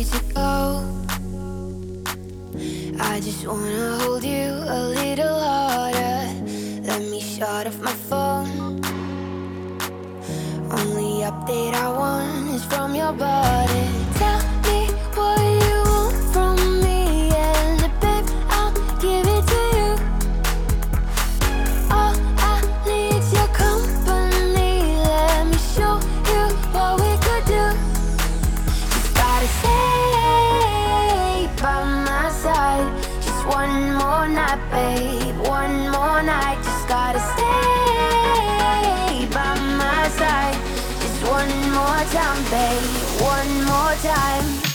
ready to go. I just wanna hold you a little harder. Let me shut off my phone. Only update I want is from your body. Tell me what you want from me, and babe, I'll give it to you. All I need's your company. Let me show you what we could do. Just gotta stay by my side. Just one more night, babe. One more night. Just gotta stay by my side. Just one more time, babe. One more time.